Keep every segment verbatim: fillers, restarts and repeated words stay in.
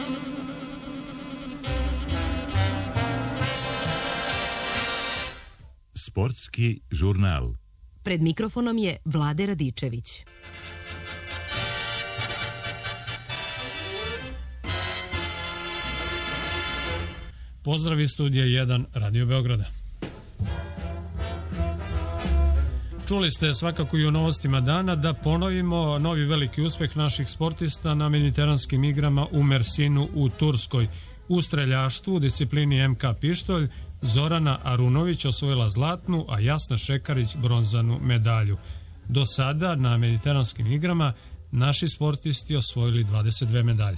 Sportski žurnal. Pred mikrofonom je Vlade Radičević. Pozdrav iz studija jedan Radio Beograda. Čuli ste svakako i u novostima dana da ponovimo novi veliki uspeh naših sportista na mediteranskim igrama u Mersinu u Turskoj. U streljaštvu u disciplini M K pištolj Zorana Arunović osvojila zlatnu, a Jasna Šekarić bronzanu medalju. Do sada na mediteranskim igrama naši sportisti osvojili dvadeset dve medalje.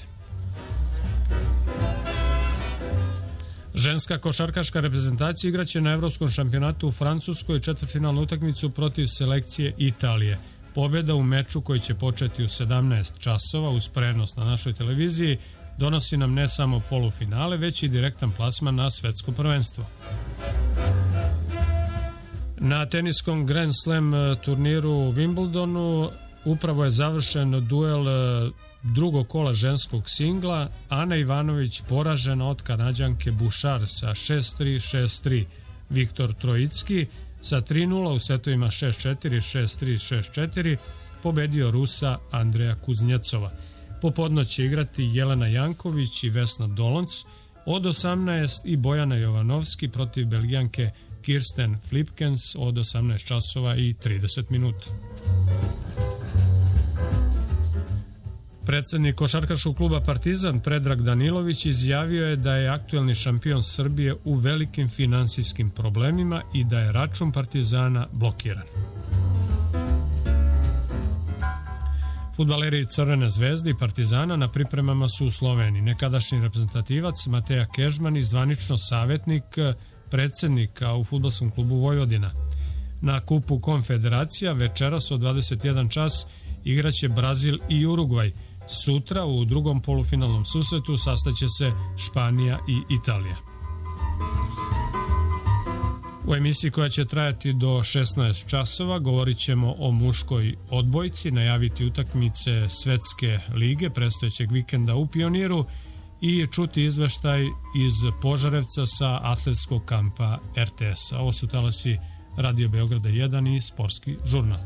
Ženska košarkaška reprezentacija igraće na evropskom šampionatu u Francuskoj četvrtfinalnu utakmicu protiv selekcije Italije. Pobjeda u meču koji će početi u sedamnaest časova uz prenos na našoj televiziji donosi nam ne samo polufinale, već i direktan plasman na svetsko prvenstvo. Na teniskom Grand Slam turniru u Wimbledonu upravo je završen duel drugog kola ženskog singla. Ana Ivanović poražena od Kanađanke Bouchard sa šest tri šest tri. Viktor Trojicki sa tri nula u setovima šest četiri šest tri šest četiri pobedio Rusa Andreja Kuznjecova. Popodno će igrati Jelena Janković i Vesna Dolonc od osamnaest i Bojana Jovanovski protiv Belgijanke Kirsten Flipkens od osamnaest časova i trideset minuta. Predsednik košarkaškog kluba Partizan Predrag Danilović izjavio je da je aktuelni šampion Srbije u velikim finansijskim problemima i da je račun Partizana blokiran. Fudbaleri Crvene zvezde i Partizana na pripremama su u Sloveniji. Nekadašnji reprezentativac Mateja Kežman i zvanično savjetnik predsednika u fudbalskom klubu Vojvodina. Na kupu Konfederacija večeras od dvadeset jedan čas igraće Brazil i Urugvaj. Sutra u drugom polufinalnom susretu sastaće se Španija i Italija. U emisiji koja će trajati do šesnaest časova govorit ćemo o muškoj odbojci, najaviti utakmice Svetske lige predstojećeg vikenda u Pioniru i čuti izveštaj iz Požarevca sa atletskog kampa R T S-a. Ovo su talasi Radio Beograda jedan i Sportski žurnal.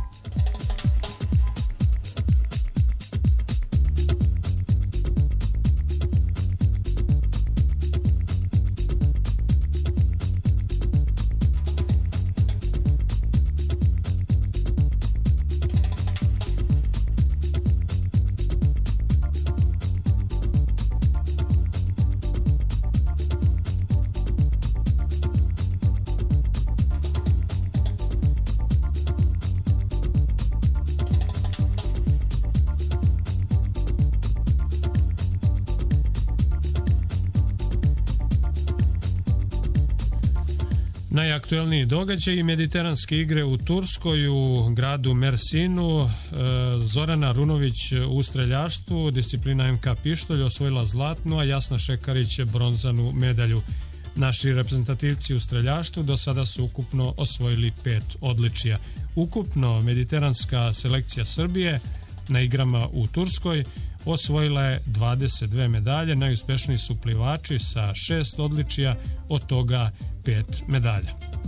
Najaktuelniji događaj i mediteranske igre u Turskoj u gradu Mersinu. Zorana Arunović u streljaštvu, disciplina M K pištolj, osvojila zlatnu, a Jasna Šekarić bronzanu medalju. Naši reprezentativci u streljaštvu do sada su ukupno osvojili pet odličija. Ukupno mediteranska selekcija Srbije na igrama u Turskoj osvojila je dvadeset dve medalje, najuspešniji su plivači sa šest odličija, od toga pet medalja.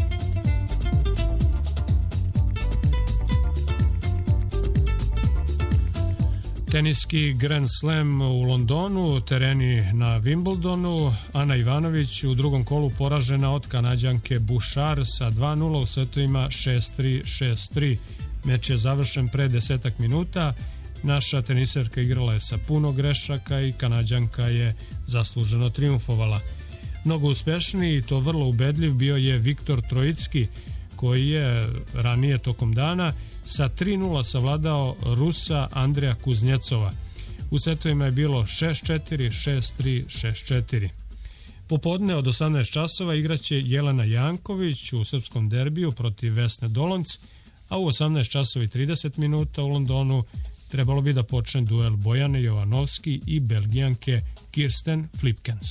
Teniski Grand Slam u Londonu, tereni na Wimbledonu. Ana Ivanović u drugom kolu poražena od Kanađanke Bouchard sa dva nula u setovima šest tri šest tri. Meč je završen pre desetak minuta. Naša teniserka igrala je sa puno grešaka i Kanađanka je zasluženo triumfovala. Mnogo uspešniji i to vrlo ubedljiv bio je Viktor Trojicki, koji je ranije tokom dana sa tri nula savladao Rusa Andreja Kuznjecova. U setovima je bilo šest četiri šest tri šest četiri. Popodne od osamnaest časova igraće Jelena Janković u srpskom derbiju protiv Vesne Dolonc, a u osamnaest časova i trideset minuta u Londonu trebalo bi da počne duel Bojane Jovanovski i Belgijanke Kirsten Flipkens.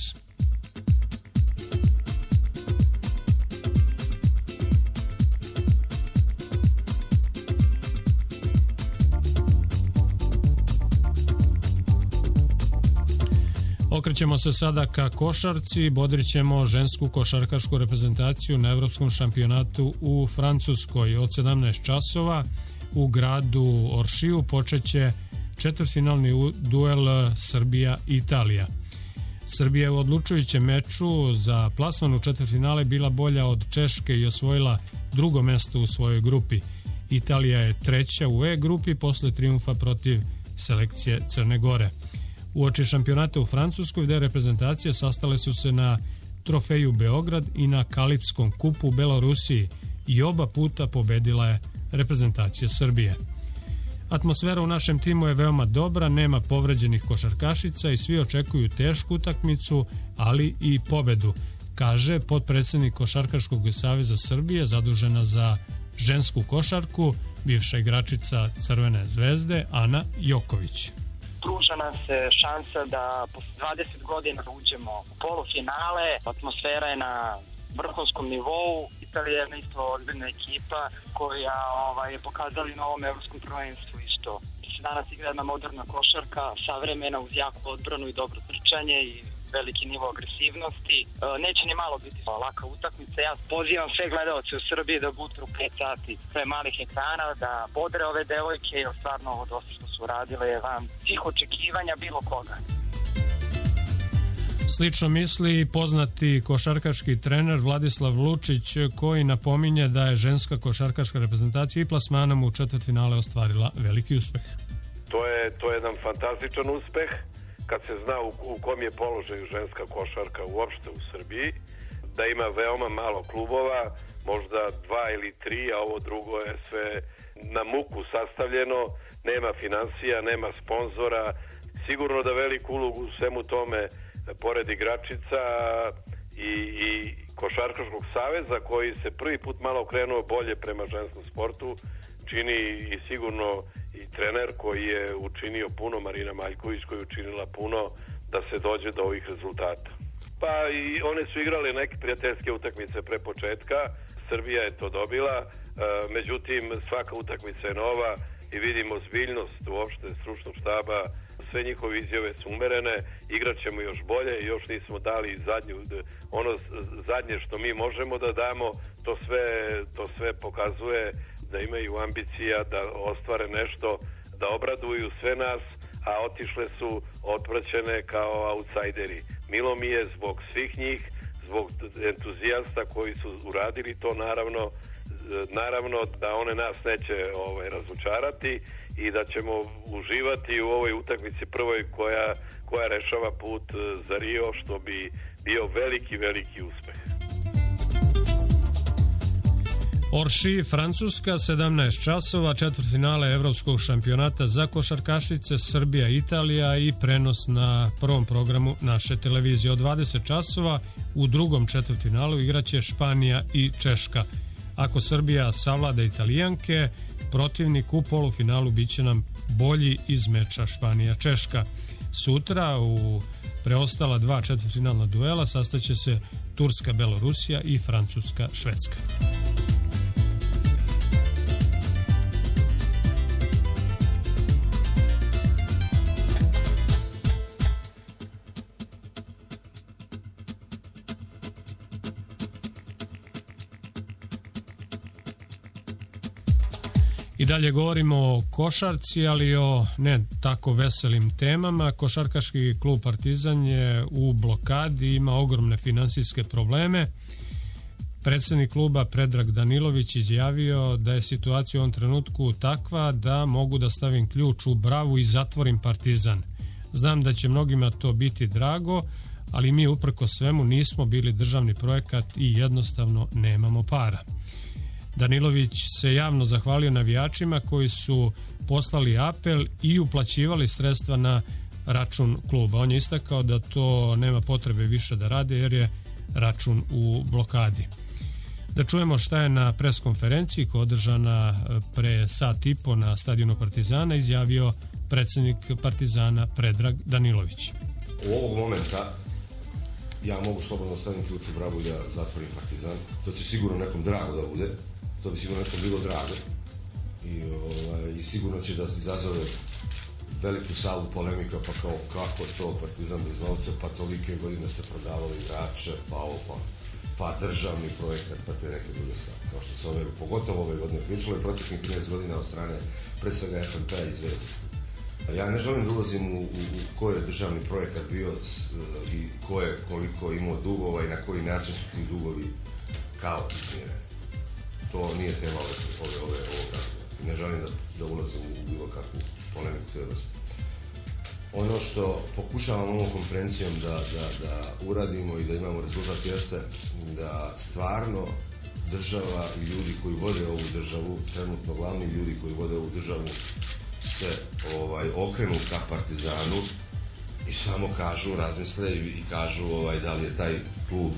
Okrećemo se sada ka košarci, bodrićemo žensku košarkašku reprezentaciju na Evropskom šampionatu u Francuskoj. Od sedamnaest časova u gradu Oršiju počeće četvrtfinalni duel Srbija-Italija. Srbija je u odlučujućem meču za plasman u četvrtfinale bila bolja od Češke i osvojila drugo mesto u svojoj grupi. Italija je treća u E grupi posle trijumfa protiv selekcije Crne Gore. Uoči šampionata u Francuskoj gde reprezentacije sastale su se na Trofeju Beograd i na Kalipskom kupu u Belorusiji i oba puta pobedila je reprezentacija Srbije. Atmosfera u našem timu je veoma dobra, nema povređenih košarkašica i svi očekuju tešku utakmicu, ali i pobedu, kaže potpredsednik Košarkaškog saveza Srbije zadužena za žensku košarku, bivša igračica Crvene zvezde Ana Joković. Pruža nam se šansa da posle dvadeset godina uđemo u polufinale, atmosfera je na vrhunskom nivou, Italija je isto ozbiljna ekipa koja ovaj, je pokazala i na ovom evropskom prvenstvu isto. Danas igra jedna moderna košarka, savremena uz jaku odbranu i dobro trčanje i veliki nivo agresivnosti. E, neće ni malo biti laka utakmica. Ja pozivam sve gledalce u Srbiji da budu u pet sati sve malih ekrana, da bodre ove devojke, jer stvarno ovo dosta što su radile je van svih očekivanja bilo koga. Slično misli i poznati košarkaški trener Vladislav Lučić, koji napominje da je ženska košarkaška reprezentacija i plasmanom u četvrtfinale ostvarila veliki uspeh. To je, to je jedan fantastičan uspeh kad se zna u, u kom je položaju ženska košarka uopšte u Srbiji, da ima veoma malo klubova, možda dva ili tri, a ovo drugo je sve na muku sastavljeno, nema financija, nema sponzora, sigurno da veliku ulogu u svemu tome pored igračica i, i Košarkaškog saveza koji se prvi put malo krenuo bolje prema ženskom sportu, čini i sigurno i trener koji je učinio puno, Marina Maljković koja je učinila puno da se dođe do ovih rezultata. Pa i one su igrale neke prijateljske utakmice pre početka, Srbija je to dobila, e, međutim svaka utakmica je nova i vidimo ozbiljnost uopšte stručnog štaba, sve njihove izjave su umerene, igrat ćemo još bolje, još nismo dali zadnju, ono zadnje što mi možemo da damo, to sve, to sve pokazuje da imaju ambicija da ostvare nešto, da obraduju sve nas, a otišle su otpraćene kao autsajderi. Milo mi je zbog svih njih, zbog entuzijasta koji su uradili to, naravno, naravno da one nas neće ovaj, razočarati i da ćemo uživati u ovoj utakmici prvoj koja, koja rešava put za Rio, što bi bio veliki, veliki uspeh. Orši, Francuska, sedamnaest časova, četvrtfinale Evropskog šampionata za košarkašice, Srbija, Italija i prenos na prvom programu naše televizije. Od dvadeset časova u drugom četvrtfinalu igraće Španija i Češka. Ako Srbija savlada Italijanke, protivnik u polufinalu biće nam bolji iz meča Španija-Češka. Sutra u preostala dva četvrtfinalna duela sastaće se Turska-Belorusija i Francuska-Švedska. I dalje govorimo o košarci, ali o ne tako veselim temama. Košarkaški klub Partizan je u blokadi, ima ogromne finansijske probleme. Predsednik kluba Predrag Danilović izjavio da je situacija u ovom trenutku takva da mogu da stavim ključ u bravu i zatvorim Partizan. Znam da će mnogima to biti drago, ali mi uprko svemu nismo bili državni projekat i jednostavno nemamo para. Danilović se javno zahvalio navijačima koji su poslali apel i uplaćivali sredstva na račun kluba. On je istakao da to nema potrebe više da rade jer je račun u blokadi. Da čujemo šta je na preskonferenciji koja je održana pre sat i po na stadionu Partizana izjavio predsednik Partizana Predrag Danilović. U ovog momenta ja mogu slobodno staviti ključ u bravu da zatvorim Partizan. To će sigurno nekom drago da bude. To bi sigurno nekom bilo drago. I, ovaj, i sigurno će da izazove veliku salu polemika, pa kao kako to Partizan bez novca, pa tolike godine ste prodavali igrače, pa ovo, pa, pa državni projekat, pa te neke druge stvari. Kao što se ove, pogotovo ove godine pričalo i proteklih trinaest godina od strane pred svega F N P-a i Zvezde. Ja ne želim da ulazim u, u, u koji je državni projekat bio s, i ko je koliko imao dugova i na koji način su ti dugovi kao izmjereni. To nije tema ove, ove, ove, ovog razgovora. Ne želim da, da ulazim u bilo kakvu polemiku te vrste. Ono što pokušavam ovom konferencijom da, da, da uradimo i da imamo rezultat jeste da stvarno država i ljudi koji vode ovu državu, trenutno glavni ljudi koji vode ovu državu, se ovaj, okrenu ka Partizanu i samo kažu, razmisle i, i kažu ovaj, da li je taj klub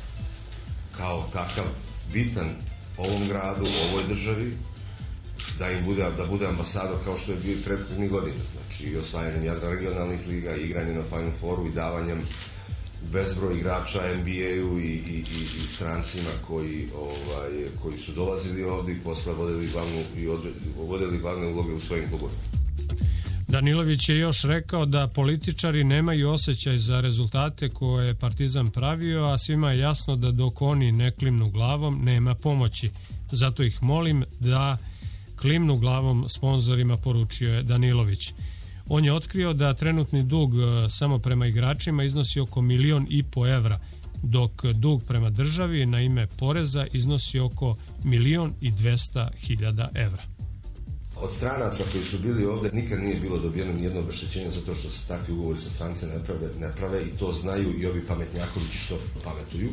kao takav bitan ovom gradu, ovoj državi, da im bude, da bude ambasador kao što je bio i prethodnih godina. Znači i osvajanjem jadra regionalnih liga, igranje na Final Fouru i davanjem bezbroj igrača N B A-u i, i, i, i strancima koji, ovaj, koji su dolazili ovdje i posle vodili, glavnu, i odre, vodili glavne uloge u svojim klubovima. Danilović je još rekao da političari nemaju osjećaj za rezultate koje je Partizan pravio, a svima je jasno da dok oni ne klimnu glavom nema pomoći. Zato ih molim da klimnu glavom sponzorima, poručio je Danilović. On je otkrio da trenutni dug samo prema igračima iznosi oko milion i po evra, dok dug prema državi na ime poreza iznosi oko milion i dvesta hiljada evra. Od stranaca koji su bili ovdje nikad nije bilo dobijeno nijedno obeštećenje zato što se takvi ugovori sa strance ne prave, ne prave i to znaju i ovi pametnjakovići što pametuju.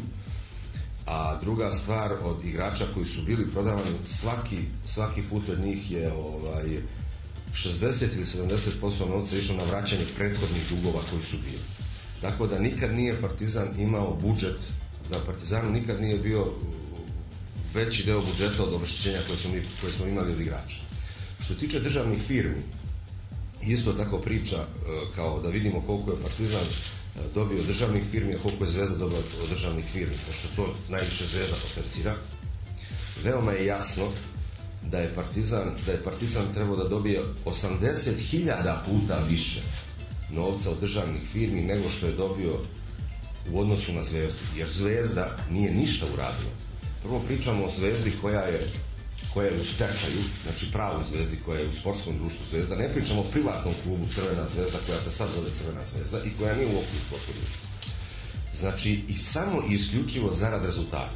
A druga stvar, od igrača koji su bili prodavani, svaki, svaki put od njih je ovaj, šezdeset ili sedamdeset posto novca išlo na vraćanje prethodnih dugova koji su bili. Tako da nikad nije Partizan imao budžet, da Partizanu nikad nije bio veći deo budžeta od obeštećenja koje smo, mi, koje smo imali od igrača. Što tiče državnih firmi, isto tako priča kao da vidimo koliko je Partizan dobio državnih firmi, a koliko je Zvezda dobila od državnih firmi, pošto to najviše Zvezda potencira. Veoma je jasno da je Partizan, da je Partizan trebao da dobije osamdeset hiljada puta više novca od državnih firmi nego što je dobio u odnosu na Zvezdu, jer Zvezda nije ništa uradila. Prvo pričamo o Zvezdi koja je koja je u stečaju, znači pravoj Zvezdi koja je u sportskom društvu Zvezda, ne pričamo o privatnom klubu Crvena Zvezda koja se sad zove Crvena Zvezda i koja nije u okviru sportskog društva. Znači i samo i isključivo zarad rezultata.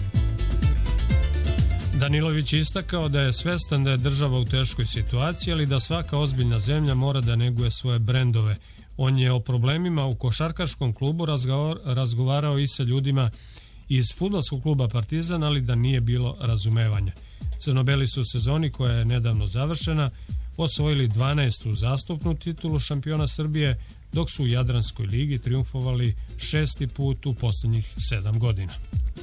Danilović je istakao da je svestan da je država u teškoj situaciji, ali da svaka ozbiljna zemlja mora da neguje svoje brendove. On je o problemima u košarkaškom klubu razgovarao i sa ljudima iz fudbalskog kluba Partizan, ali da nije bilo razumevanja. Crnobeli su u sezoni koja je nedavno završena osvojili dvanaestu zastupnu titulu šampiona Srbije, dok su u Jadranskoj ligi triumfovali šesti put u posljednjih sedam godina.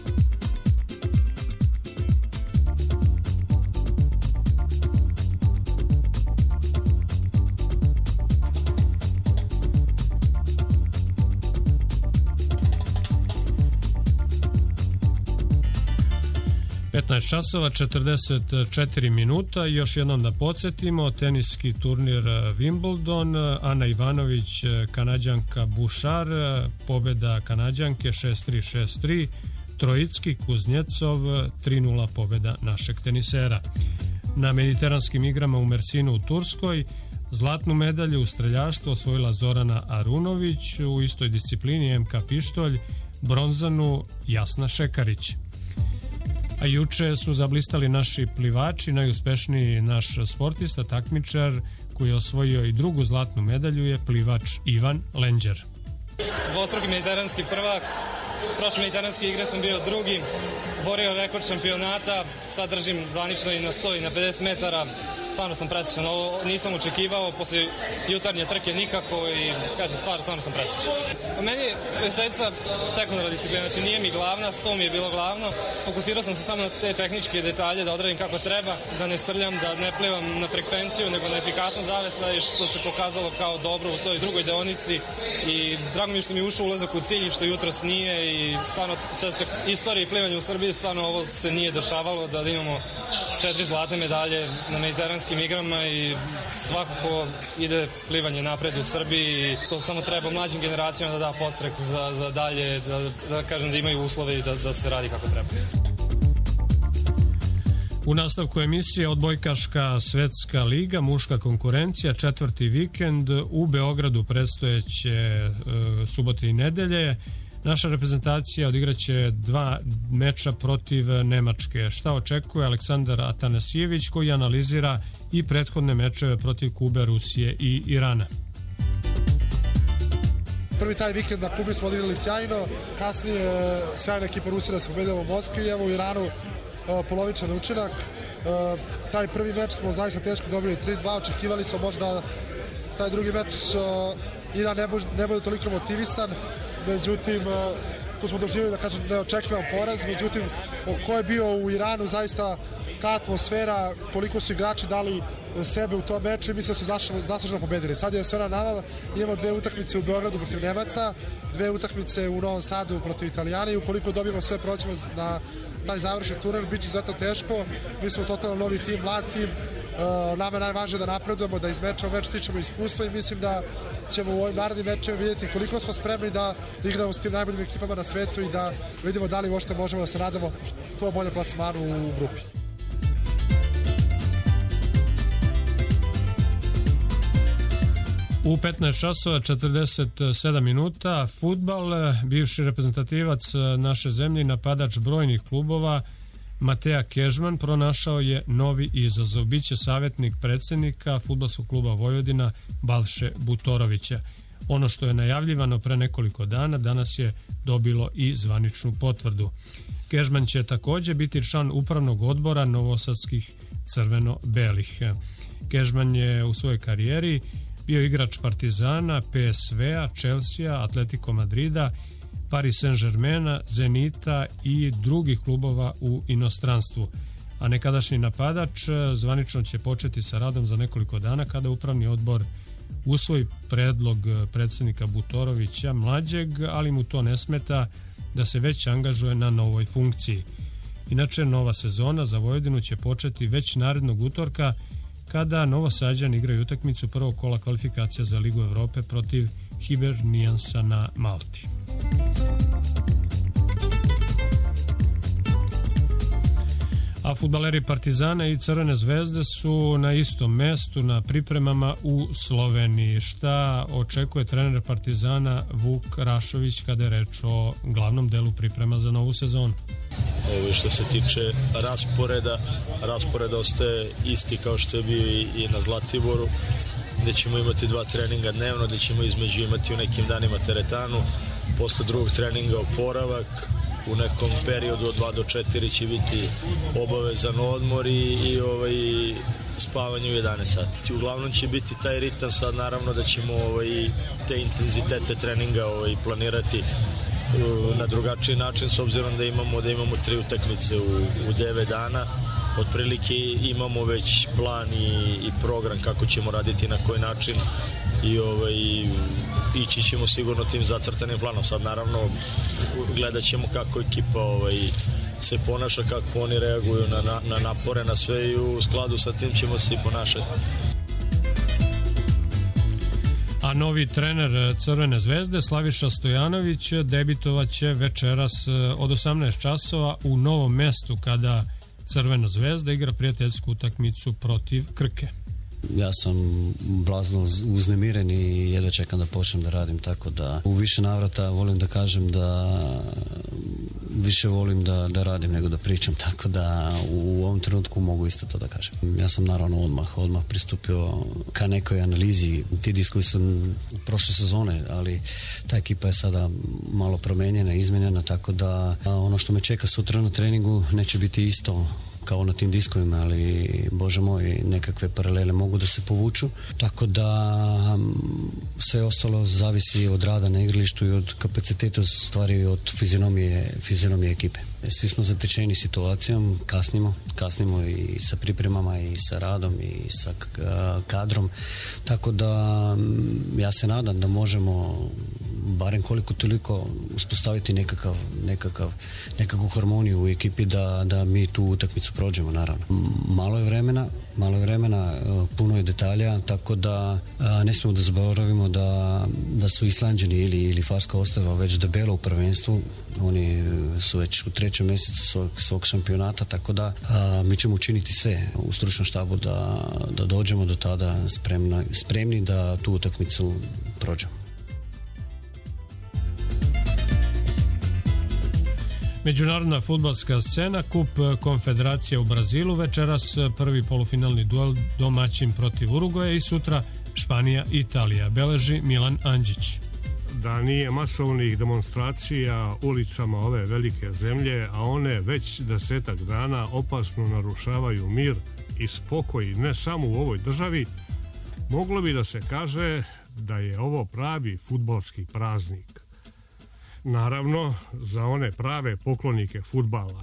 petnaest časova četrdeset četiri minuta. Još jednom da podsjetimo, teniski turnir Wimbledon, Ana Ivanović, Kanađanka Bušar, pobjeda Kanađanke šest tri šest tri, Trojicki Kuznjecov tri nula pobjeda našeg tenisera. Na mediteranskim igrama u Mersinu u Turskoj zlatnu medalju u streljaštvu osvojila Zorana Arunović, u istoj disciplini M K pištolj bronzanu Jasna Šekarić. A juče su zablistali naši plivači, najuspešniji naš sportista, takmičar koji je osvojio i drugu zlatnu medalju je plivač Ivan Lenđer. Dvostruki mediteranski prvak, prošle mediteranske igre sam bio drugi, borio rekord šampionata, sad držim zvanično i na sto i na pedeset metara, stvarno sam presrećan, ovo nisam očekivao, posle jutarnje trke nikako i kažem, stvarno, stvarno sam presrećan. Meni je veselica sekundarna disciplina, znači nije mi glavna, sto mi je bilo glavno, fokusirao sam se samo na te tehničke detalje, da odradim kako treba, da ne srljam, da ne plivam na frekvenciju, nego na efikasnost zavesla i što se pokazalo kao dobro u toj drugoj deonici i drago mi je što mi je ušao ulazak u cilj, što jutros nije i stvarno sve se istoriji plivanja u Srbiji, stvarno ovo se nije dešavalo, da imamo četiri zlatne medalje na mediteranskim mediteranskim igrama i svakako ide plivanje napred u Srbiji i to samo treba mlađim generacijama da da podstrek za, za dalje, da, da kažem da imaju uslove i da, da se radi kako treba. U nastavku emisije odbojkaška svetska liga, muška konkurencija, četvrti vikend u Beogradu predstojeće e, subote i nedelje. Naša reprezentacija odigraće dva meča protiv Nemačke. Šta očekuje Aleksandar Atanasijević, koji analizira i prethodne mečeve protiv Kube, Rusije i Irana. Prvi taj vikend na Kubi smo odigrali sjajno, kasnije sjajna ekipa Rusije nas pobedila u Moskvi i evo u Iranu polovičan učinak. Taj prvi meč smo zaista teško dobili tri dva, očekivali smo možda taj drugi meč Iran ne bude, ne bude toliko motivisan, međutim tu smo doživjeli da kažem neočekivan poraz, međutim ko je bio u Iranu zaista ta atmosfera, koliko su igrači dali sebe u tom meču i mislim da su zaslužno pobedili. Sad je sve na nama, imamo dve utakmice u Beogradu protiv Nemaca, dve utakmice u Novom Sadu protiv Italijana i ukoliko dobijemo sve proćemo na taj završni turnir, bit će zato teško. Mi smo totalno novi tim, mlad tim, uh, nama je najvažnije da napredujemo, da iz meča u meč stičemo iskustva i mislim da ćemo u ovim narednim mečima vidjeti koliko smo spremni da, da igramo s tim najboljim ekipama na svetu i da vidimo da li uopšte možemo da se nadamo što bolje plasmanu u grupi. U petnaest časova četrdeset sedam minuta fudbal, bivši reprezentativac naše zemlje, napadač brojnih klubova Mateja Kežman pronašao je novi izazov. Biće savjetnik predsjednika fudbalskog kluba Vojvodina Balše Butorovića. Ono što je najavljivano pre nekoliko dana danas je dobilo i zvaničnu potvrdu. Kežman će također biti član upravnog odbora novosadskih crveno-belih. Kežman je u svojoj karijeri bio igrač Partizana, P S V-a, Chelsea, Atletico Madrida, Paris Saint-Germaina, Zenita i drugih klubova u inostranstvu. A nekadašnji napadač zvanično će početi sa radom za nekoliko dana kada upravni odbor usvoji predlog predsjednika Butorovića mlađeg, ali mu to ne smeta da se već angažuje na novoj funkciji. Inače, nova sezona za Vojvodinu će početi već narednog utorka kada Novosađani igraju utakmicu prvog kola kvalifikacija za Ligu Evrope protiv Hiberniansa na Malti. A fudbaleri Partizana i Crvene zvezde su na istom mestu na pripremama u Sloveniji. Šta očekuje trener Partizana Vuk Rašović kada je reč o glavnom delu priprema za novu sezonu? Ovo što se tiče rasporeda, raspored ostaje isti kao što je bio i na Zlatiboru, gdje ćemo imati dva treninga dnevno, gdje ćemo između imati u nekim danima teretanu, posle drugog treninga oporavak, u nekom periodu od dva do četiri će biti obavezan odmor i, i ovaj, spavanje u jedanaest sati. Uglavnom će biti taj ritam, sad naravno da ćemo ovaj, te intenzitete treninga ovaj, planirati na drugačiji način, s obzirom da imamo da imamo tri utakmice u, u devet dana. Otprilike imamo već plan i, i program kako ćemo raditi, na koji način i ovaj, ići ćemo sigurno tim zacrtanim planom. Sad naravno gledat ćemo kako ekipa ovaj, se ponaša, kako oni reaguju na, na, na napore, na sve i u skladu sa tim ćemo se i ponašati. A novi trener Crvene zvezde Slaviša Stojanović debitovaće večeras od osamnaest časova u Novom Mestu kada Crvena zvezda igra prijateljsku utakmicu protiv Krke. Ja sam blazno uznemiren i jedva čekam da počnem da radim, tako da u više navrata volim da kažem da više volim da, da radim nego da pričam, tako da u ovom trenutku mogu isto to da kažem. Ja sam naravno odmah, odmah pristupio ka nekoj analizi ti diskovi su prošle sezone, ali ta ekipa je sada malo promenjena, izmenjena, tako da ono što me čeka sutra na treningu neće biti isto kao na tim diskovima, ali bože moj, nekakve paralele mogu da se povuču, tako da sve ostalo zavisi od rada na igralištu i od kapaciteta, stvari od fizionomije, fizionomije ekipe. Svi smo zatečeni situacijom, kasnimo, kasnimo i sa pripremama i sa radom i sa kadrom, tako da ja se nadam da možemo barem koliko toliko uspostaviti nekakav, nekakav, nekakvu harmoniju u ekipi da, da mi tu utakmicu prođemo, naravno. Malo je vremena, malo je vremena, puno je detalja, tako da ne smijemo da zaboravimo da, da su Islanđani ili, ili Farska ostrva već debelo u prvenstvu. Oni su već u trećem mjesecu svog, svog šampionata, tako da a, mi ćemo učiniti sve u stručnom štabu da, da dođemo do tada spremna, spremni da tu utakmicu prođemo. Međunarodna fudbalska scena, kup konfederacije u Brazilu, večeras prvi polufinalni duel domaćin protiv Urugoja i sutra Španija i Italija, beleži Milan Andžić. Da nije masovnih demonstracija ulicama ove velike zemlje, a one već desetak dana opasno narušavaju mir i spokoj ne samo u ovoj državi, moglo bi da se kaže da je ovo pravi fudbalski praznik. Naravno, za one prave poklonike fudbala,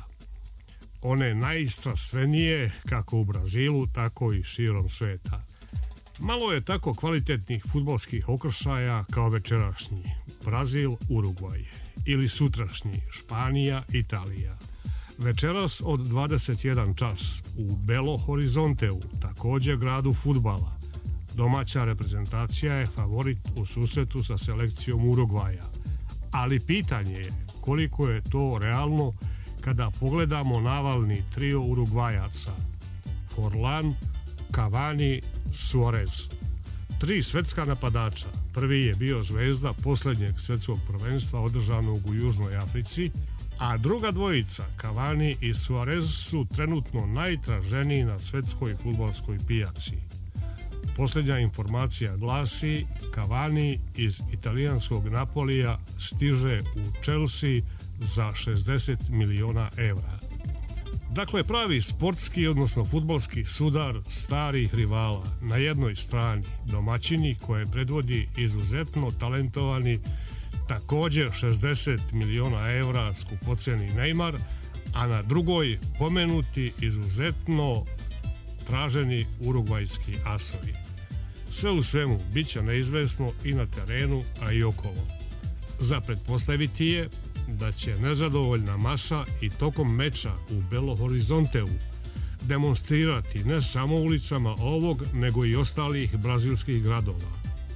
one najstrastvenije kako u Brazilu, tako i širom sveta. Malo je tako kvalitetnih fudbalskih okršaja kao večerašnji Brazil, Urugvaj ili sutrašnji Španija, Italija. Večeras od dvadeset jedan čas u Belo Horizonteu, također gradu fudbala, domaća reprezentacija je favorit u susretu sa selekcijom Urugvaja. Ali pitanje je koliko je to realno kada pogledamo navalni trio Urugvajaca Forlan, Cavani, Suarez. Tri svetska napadača. Prvi je bio zvezda posljednjeg svetskog prvenstva održanog u Južnoj Africi, a druga dvojica, Cavani i Suarez, su trenutno najtraženiji na svetskoj fudbalskoj pijaci. Posljednja informacija glasi, Cavani iz italijanskog Napolija stiže u Chelsea za šezdeset miliona evra. Dakle, pravi sportski, odnosno fudbalski sudar starih rivala. Na jednoj strani domaćini koje predvodi izuzetno talentovani, također šezdeset miliona evra skupoceni Neymar, a na drugoj pomenuti izuzetno traženi urugvajski asovi. Sve u svemu bit će neizvesno i na terenu, a i okolo. Za pretpostaviti je da će nezadovoljna masa i tokom meča u Belo Horizonteu demonstrirati ne samo ulicama ovog, nego i ostalih brazilskih gradova.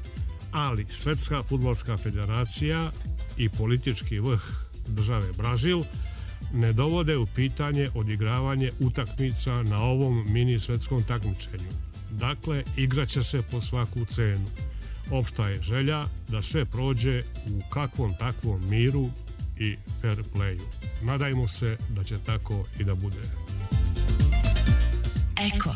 Ali Svetska fudbalska federacija i politički vrh države Brazil ne dovode u pitanje odigravanje utakmica na ovom mini svetskom takmičenju. Dakle, igraće se po svaku cenu. Opšta je želja da sve prođe u kakvom takvom miru i fair playu. Nadajmo se da će tako i da bude. Eko.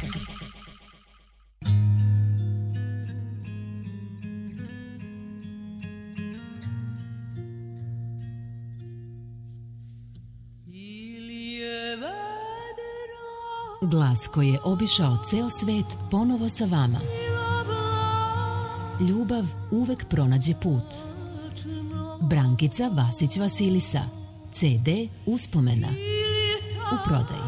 Glas koji je obišao ceo svet ponovo sa vama. Ljubav uvek pronađe put. Brankica Vasić Vasilisa. ce de Uspomena. U prodaji.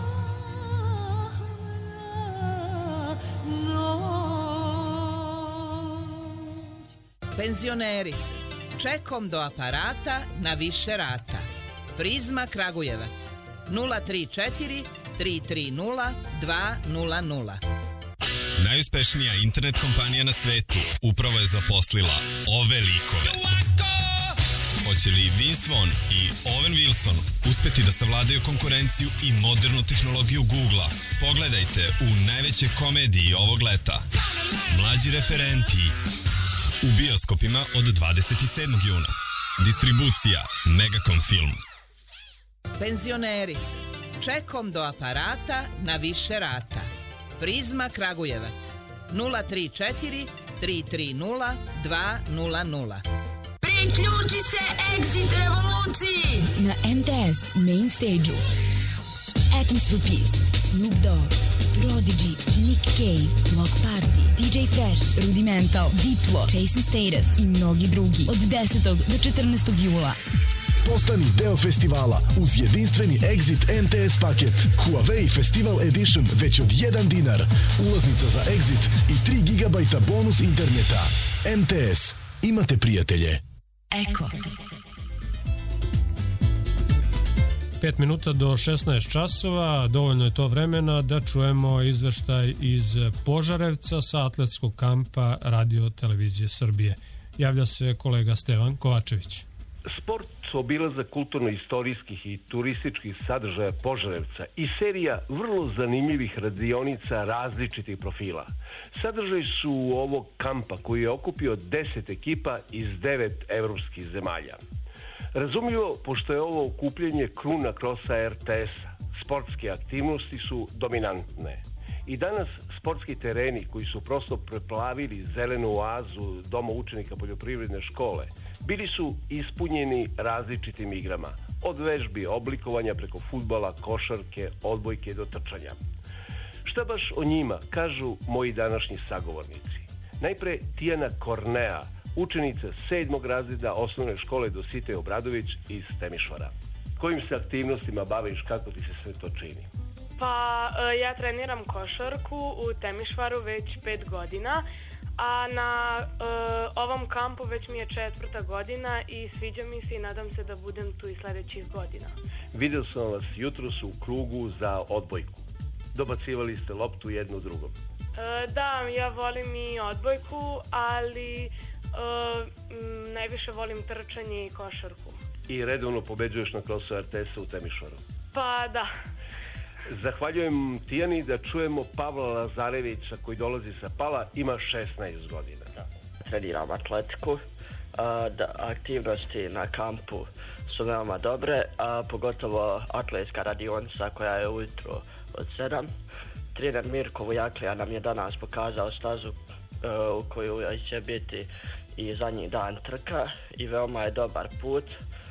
Penzioneri. Čekom do aparata na više rata. Prizma Kragujevac. nula tri četiri tri tri nula dva nula nula. Najuspešnija internet kompanija na svetu upravo je zaposlila ove likove. Hoće li Vince Vaughn i Owen Wilson uspeti da savladaju konkurenciju i modernu tehnologiju Google-a? Pogledajte u najvećoj komediji ovog leta. Mlađi referenti u bioskopima od dvadeset sedmog juna. Distribucija Megacom Film. Penzioneri. Čekom do aparata na više rata. Prizma Kragujevac. nula tri četiri tri tri nula dva nula nula. Priključi se Exit revoluciji na em te es Main Stage-u. Atoms for Peace, Snoop Dogg, Prodigy, Nick Cave, Block Party, di džej Fresh, Rudimental, Diplo, Jason Status i mnogi drugi od desetog do četrnaestog jula. Postani deo festivala uz jedinstveni Exit em te es paket. Huawei Festival Edition već od jedan dinar. Ulaznica za Exit i tri gigabajta bonus interneta. em te es. Imate prijatelje. Eko. Pet minuta do šesnaest časova, dovoljno je to vremena da čujemo izveštaj iz Požarevca sa atletskog kampa Radio Televizije Srbije. Javlja se kolega Stevan Kovačević. Sport, obilazak kulturno-istorijskih i turističkih sadržaja Požarevca i serija vrlo zanimljivih radionica različitih profila. Sadržaj su ovog kampa koji je okupio deset ekipa iz devet evropskih zemalja. Razumljivo, pošto je ovo okupljenje kruna krosa er te es-a, sportske aktivnosti su dominantne. I danas sportski tereni koji su prosto preplavili zelenu oazu Doma učenika poljoprivredne škole bili su ispunjeni različitim igrama, od vežbi, oblikovanja preko fudbala, košarke, odbojke do trčanja. Šta baš o njima kažu moji današnji sagovornici? Najpre Tijana Kornea, učenica sedmog razreda osnovne škole Dositej Obradović iz Temišvara. Kojim se aktivnostima baviš, kako ti se sve to čini? Pa ja treniram košarku u Temišvaru već pet godina, a na uh, ovom kampu već mi je četvrta godina i sviđa mi se i nadam se da budem tu i sledećih godina. Vidio sam vas jutros u krugu za odbojku. Dobacivali ste loptu jednu drugom. Uh, da, ja volim i odbojku, ali uh, m, najviše volim trčanje i košarku. I redovno pobeđuješ na krosu er te es-a u Temišvaru? Pa da. Zahvaljujem Tijani, da čujemo Pavla Lazarevića koji dolazi sa Pala, ima šesnaest godina. Treniram atletiku, da aktivnosti na kampu su veoma dobre, a pogotovo atletska radionica koja je ujutro od sedam. Trener Mirko Vujaklija nam je danas pokazao stazu u koju će biti i zadnji dan trka i veoma je dobar put.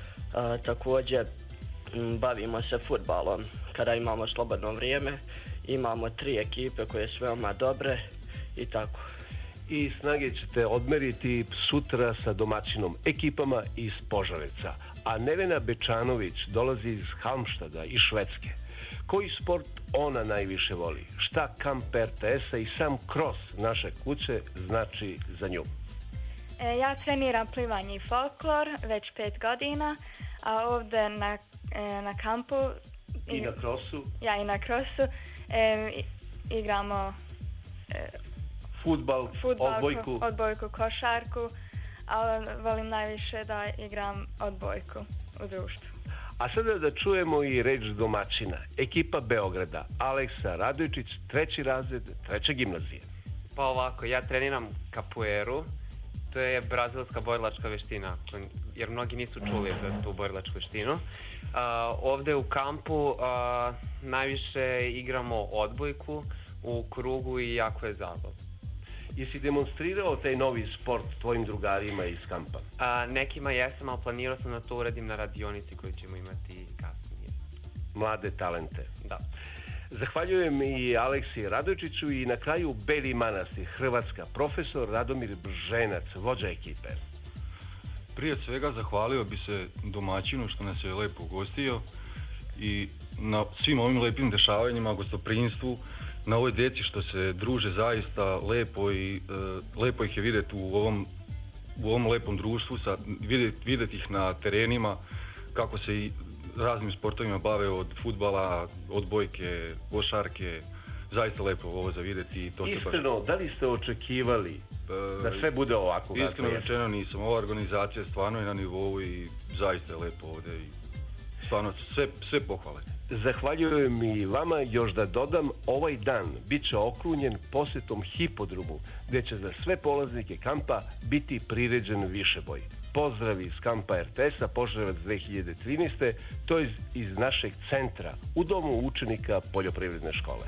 Također bavimo se fudbalom kada imamo slobodno vrijeme, imamo tri ekipe koje su veoma dobre i tako. I snage ćete odmeriti sutra sa domaćinom ekipama iz Požarevca, a Nevena Bečanović dolazi iz Halmštada i Švedske. Koji sport ona najviše voli? Šta kamp er te es-a i sam kros naše kuće znači za nju? E, ja treniram plivanje i folklor već pet godina, a ovdje na, e, na kampu i na krosu ja i na krosu e, igramo e, fudbal, fudbal, odbojku. odbojku, košarku, ali volim najviše da igram odbojku u društvu. A sada da čujemo i reč domaćina. Ekipa Beograda, Aleksa Radojčić, treći razred, treće gimnazije. Pa ovako, ja treniram kapueru. To je brazilska borilačka veština, jer mnogi nisu čuli za tu borilačku veštinu. Uh, ovde u kampu uh, najviše igramo odbojku u krugu i jako je zabavno. Jesi demonstrirao taj novi sport tvojim drugarima iz kampa? Uh, nekima jesam, ali planirao sam da to uradim na radionici koju ćemo imati kasnije. Mlade talente. Da. Zahvaljujem i Aleksi Radojčiću i na kraju Beli Manastir, Hrvatska, profesor Radomir Brženac, vođa ekipe. Prije svega zahvalio bi se domaćinu što nas je lepo ugostio i na svim ovim lepim dešavanjima, gostoprinstvu, na ovoj djeci što se druže zaista lepo i e, lepo ih je vidjeti u ovom, u ovom lepom društvu, sa, vidjeti, vidjeti ih na terenima kako se i raznim sportovima bave, od fudbala, odbojke, košarke, zaista lepo ovo za vidjeti. To Iskreno, baš... da li ste očekivali e, da sve bude ovako? Iskreno rečeno nisam, ova organizacija stvarno je na nivou i zaista je lepo ovdje i stvarno sve, sve pohvale. Zahvaljujem i vama, još da dodam, ovaj dan bit će okrunjen posjetom hipodromu, gdje će za sve polaznike kampa biti priređen višeboj. Pozdrav iz kampa er te es-a Požarevac dve hiljade trinaeste, to je iz našeg centra, u Domu učenika poljoprivredne škole.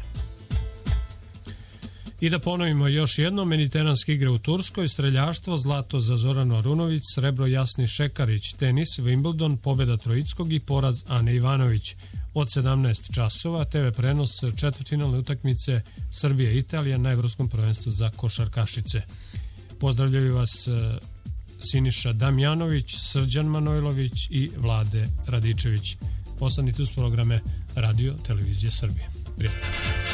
I da ponovimo još jedno, mediteranske igre u Turskoj, streljaštvo, zlato za Zoranu Arunović, srebro Jasni Šekarić, tenis, Wimbledon, pobjeda Troickog i poraz Ane Ivanović. Od sedamnaest časova te ve prenos četvrtfinalne utakmice Srbija-Italija na Evropskom prvenstvu za košarkašice. Pozdravljaju vas Siniša Damjanović, Srđan Manojlović i Vlade Radičević. Ostanite uz programe Radio Televizije Srbije. Prijatno.